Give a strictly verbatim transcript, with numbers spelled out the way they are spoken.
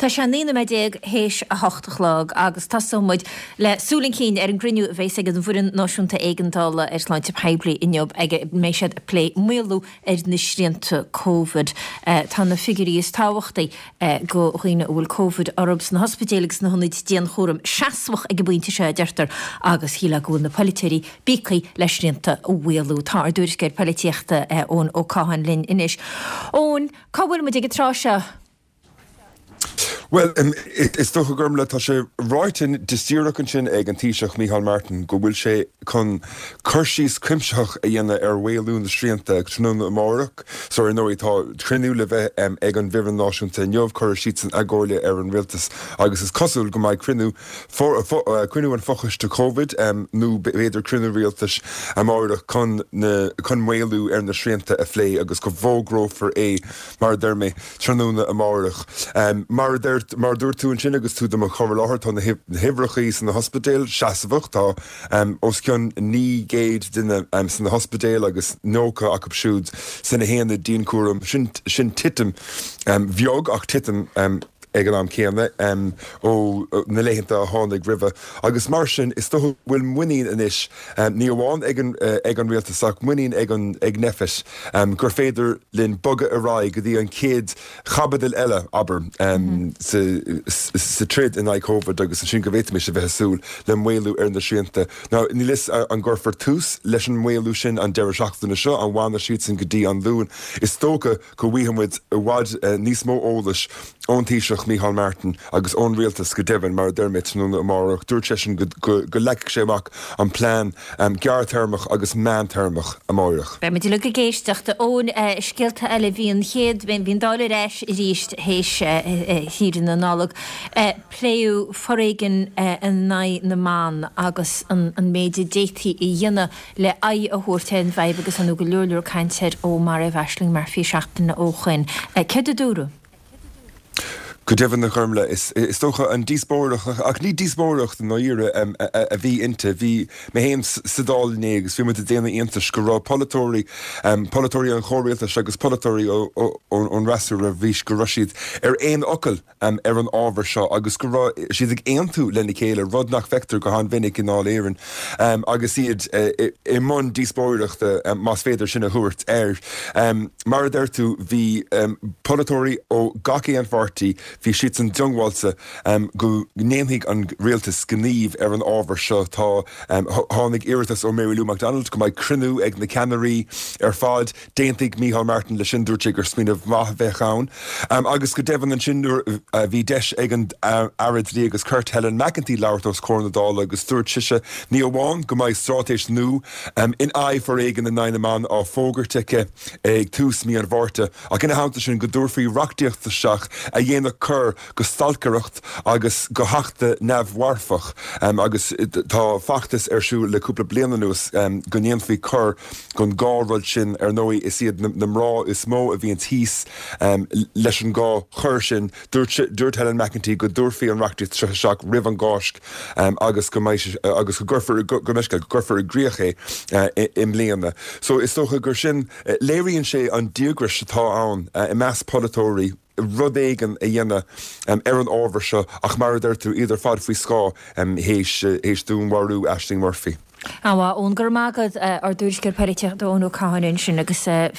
Tá sé nína me déag hééis a hochtachlog agus tasúmuid le súlingcín ar an griniú a bhééis agad an bhuiin náisiúnta éigentála ar sláinte peblií inneob ag mé siad a lé méú ar na sríanta COVID. Tá na figurí is táhachtta go chuoine bhfuil COVID arbs na hospidéalagus na honnaid déan chóm seaasmach ag buinte se deirtar agus híla gún na politéirí bícaí leis sríanta bhhéalú tá ar dúris géir politíochta ón ó cáhan linn inis. Ón cáhfuil mu ag trá se. Well, um, it, it's toch a gurmle tá sé ráitin distíracan sin ag an tíiseach Micheál Martin go bhfuil sé chun chuirsís crimseach a dhéanana ar bhhéalún na sríanta ag tróna amárach, so ar nóí tá trinú le bheith um, ag an bhíhan náisiúnta neomh chuir sísan agóirle ar an rialtas agus is cosúil go mbeidh crinú uh, crinú an fochas de COVID um, nó bhéidir crinú rialtas amárach chun chun bhhéalú ar na sríanta a phlé agus go bhógrófar é mar dermé tróna amárach. Um, mar der mar dúir tú an sin agus tú am chomar láthir tá na hibhrechaí san na hospidéal seasamhacht tá um, os ceann ní géad duine um, san na hospidéal agus nócha ach siúd san na héanana dín cuaram sin, sin titim um, bheog ach titim um, ag an am céanna um, ó na léitheanta a tháinig ribh. Agus mar sin is tó bhfuil muín inis um, ní amháin ag an, uh, ag an rialtasach muín ag an ag nefis um, gur féidir linn boga a rá go dtí an céad chabadil eile aber um, mm-hmm. sa, sa trid in ag COVID agus sin go bhéit mé se bheith súil le mhéalú ar na sríanta. Ná ní lis uh, an gurfar tús leis an mhéalú sin an deir seachtainna seo an bhána siad sin go dtí an lún. Is tócha go bhuihamid a bhád uh, níos mó ólas ón tíiseach Micheál Martin agus ón rialtas go deimhin mar dermid nó amárach dúirt sé sin go, go, go leic séach an plán um, gearthermach agus meanthermach amárach. Be me le go géisteachta ón uh, scialta eile bhíon chéad ben bhíon dála reis i ríist hééis hírin na nálag. Pléú forréigen an naid na man agus an, an méidir détaí i dhéine le ai a thuirtein bhaib agus an go leorúir caiintear ó mar a bheisling mar fí seachtain na óchain. Ced a dúra? Go deimhin na chumla is is tócha an díosbóireach ach ní díosbóireach na íre um, a, a, a bhí inte bhí mé héim sadáilné agus bhí mu a déana iontas go rá polatóirí um, polatóirí an chóiríaltas agus polatóirí ón rasú a bhís go raisiad ar éon ocail um, ar an ábhar seo agus go rá siad ag aonú lena chéile rud nach vector go han vinnig in áil éireann um, agus iad uh, i món díosbóireachta um, más féidir sinna thuirt air. Um, mar d'irtú bhí um, polatóirí ó gacaí an bhartaí hí siad an dungháilsa um, go néamhaigh an rialtas gníomh ar an ábhar seo tá um, tháinig iiritas ó Mary Lou McDonald go mbeidh crinú ag na Canarí ar fád déantaigh Micheál Martin le sin dúirte gur smíanamh maith bheith ann. Um, agus go deimhin an sin uh, bhí deis ag an uh, arid lí agus Kurt Helen McEntee leabhart Cornadála agus dúirt siise ní amháin go mbeidh strátéis nó um, in ai for éigen na naine man á fógartaice ag tús mí an bhharrta ach ina háanta sin go dúirfaí reachtaíochta seach a dhéanamh chur go stalcareacht agus go heachta neamhharfach um, agus tá fachtas ar siú le cúpla bliana nuas um, go néanfaí chur gon gáróid sin ar nóí is iad na mrá is mó a bhíon tíos um, leis an gá chur sin dúirt Helen McEntee go dúirfaí an reachtaíocht seach ribh an gáisc um, agus go maiis, uh, agus go gurfar go meisce go gurfar i gríoché uh, im léana. So is tócha gur sin uh, léiríonn sé an diagras atá ann uh, i meas polatóirí rud éigen a dhéine um, ar an ábhar seo ach mar d'irtú idir fad faoi scá um, hééis dún warú Aisling Murphy. Áha ón gur mágad ar dúris gur peritíocht ón ó cáin sin agus